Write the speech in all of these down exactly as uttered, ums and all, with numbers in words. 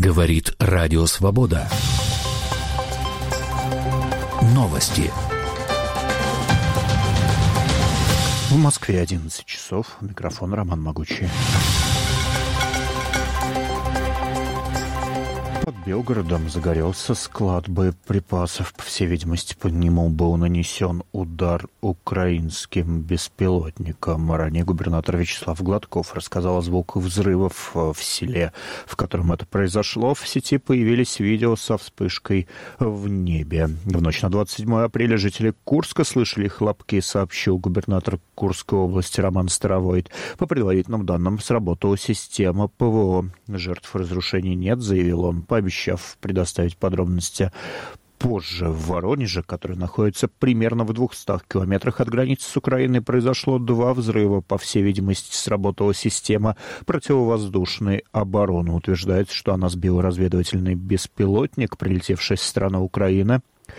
Говорит Радио Свобода. Новости. В Москве одиннадцать часов. Микрофон Роман Могучий. Под Белгородом загорелся склад боеприпасов. По всей видимости, по нему был нанесен удар украинским беспилотником. Ранее губернатор Вячеслав Гладков рассказал о звуках взрывов в селе, в котором это произошло. В сети появились видео со вспышкой в небе. В ночь на двадцать седьмое апреля жители Курска слышали хлопки, сообщил губернатор Курской области Роман Старовойт. По предварительным данным, сработала система ПВО. Жертв разрушений нет, заявил он, пообещав предоставить подробности позже. В Воронеже, который находится примерно в двухстах километрах от границы с Украиной, произошло два взрыва. По всей видимости, сработала система противовоздушной обороны. Утверждается, что она сбила разведывательный беспилотник, прилетевший со стороны Украины.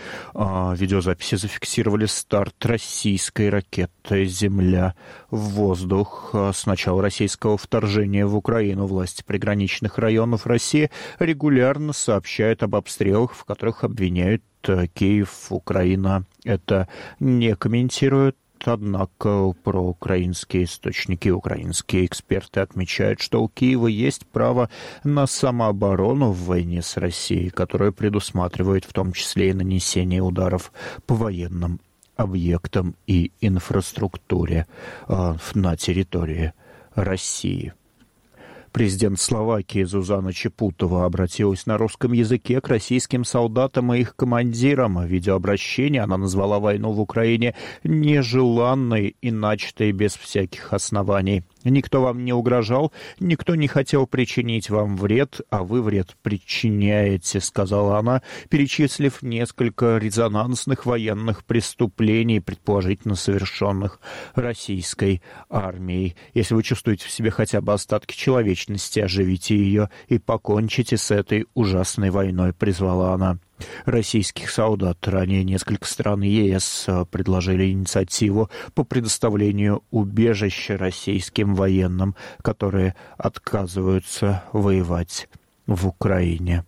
Видеозаписи зафиксировали старт российской ракеты «Земля в воздух». С начала российского вторжения в Украину власти приграничных районов России регулярно сообщают об обстрелах, в которых обвиняют Киев. Украина это не комментирует. Однако проукраинские источники, украинские эксперты отмечают, что у Киева есть право на самооборону в войне с Россией, которая предусматривает в том числе и нанесение ударов по военным объектам и инфраструктуре э, на территории России. Президент Словакии Зузана Чапутова обратилась на русском языке к российским солдатам и их командирам. В видеообращении она назвала войну в Украине нежеланной и начатой без всяких оснований. Никто вам не угрожал, никто не хотел причинить вам вред, а вы вред причиняете, сказала она, перечислив несколько резонансных военных преступлений, предположительно совершенных российской армией. Если вы чувствуете в себе хотя бы остатки человечности, оживите ее и покончите с этой ужасной войной, призвала она российских солдат. Ранее несколько стран ЕС предложили инициативу по предоставлению убежища российским военным, которые отказываются воевать в Украине.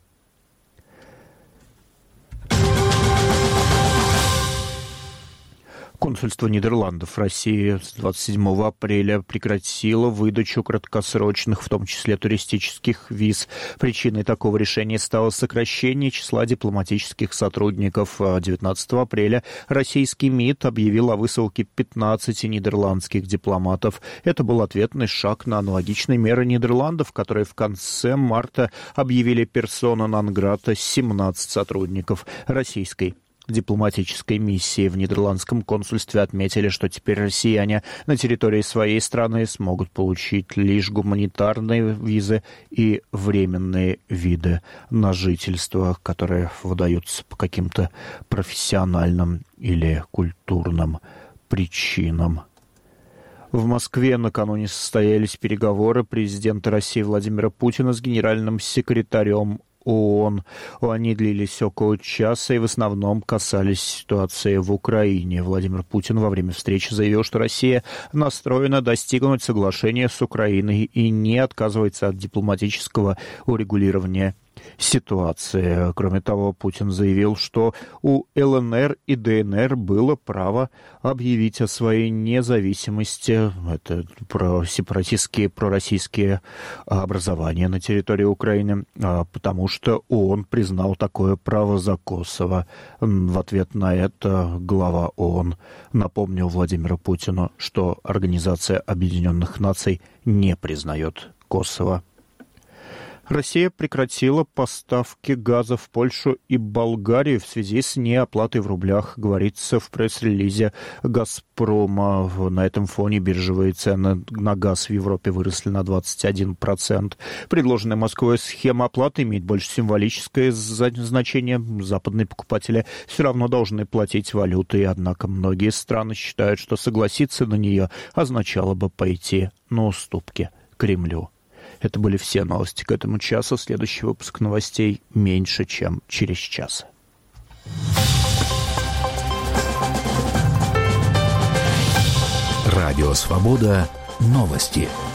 Консульство Нидерландов в России с двадцать седьмого апреля прекратило выдачу краткосрочных, в том числе туристических виз. Причиной такого решения стало сокращение числа дипломатических сотрудников. девятнадцатого апреля российский МИД объявил о высылке пятнадцати нидерландских дипломатов. Это был ответный шаг на аналогичные меры Нидерландов, которые в конце марта объявили персона нон-грата семнадцать сотрудников российской дипломатической миссии. В нидерландском консульстве отметили, что теперь россияне на территории своей страны смогут получить лишь гуманитарные визы и временные виды на жительство, которые выдаются по каким-то профессиональным или культурным причинам. В Москве накануне состоялись переговоры президента России Владимира Путина с генеральным секретарем ООН. Они длились около часа и в основном касались ситуации в Украине. Владимир Путин во время встречи заявил, что Россия настроена достигнуть соглашения с Украиной и не отказывается от дипломатического урегулирования ситуации. Кроме того, Путин заявил, что у ЛНР и ДНР было право объявить о своей независимости. Это про сепаратистские, пророссийские образования на территории Украины, потому что ООН признал такое право за Косово. В ответ на это глава ООН напомнил Владимиру Путину, что Организация Объединенных Наций не признает Косово. Россия прекратила поставки газа в Польшу и Болгарию в связи с неоплатой в рублях, говорится в пресс-релизе «Газпрома». На этом фоне биржевые цены на газ в Европе выросли на двадцать один процент. Предложенная Москвой схема оплаты имеет больше символическое значение. Западные покупатели все равно должны платить валютой, однако многие страны считают, что согласиться на нее означало бы пойти на уступки Кремлю. Это были все новости к этому часу. Следующий выпуск новостей меньше, чем через час. Радио «Свобода». Новости.